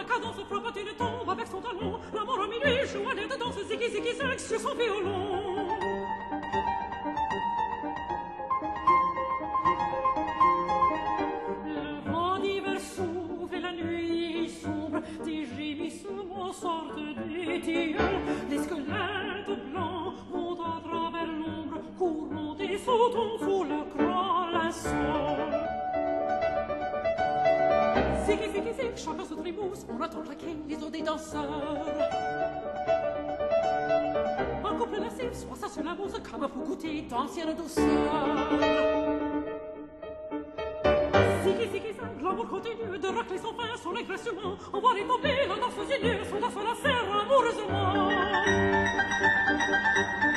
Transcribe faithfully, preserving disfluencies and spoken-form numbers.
cadence frappe une tombe avec son talon. L'amour au minuit joue à l'aide dans ce ziggy ziggy zag sur son violon. Le vent d'hiver souffle et la nuit sombre, des gémissements sortent des tilleuls. Les squelettes blancs vont à travers l'ombre, courant et sautant sous le crawl un sol. Ziggy, ziggy, zig, chacun se trémousse, on entend claquer les os des danseurs. Un couple lascif, soit ça sur la mousse, comme pour goûter d'ancienne douceur. Ziggy, ziggy, zag, l'amour continue de racler son pain sur les graissements. On voit les tomber, la danse inue, son danse la serre amoureusement.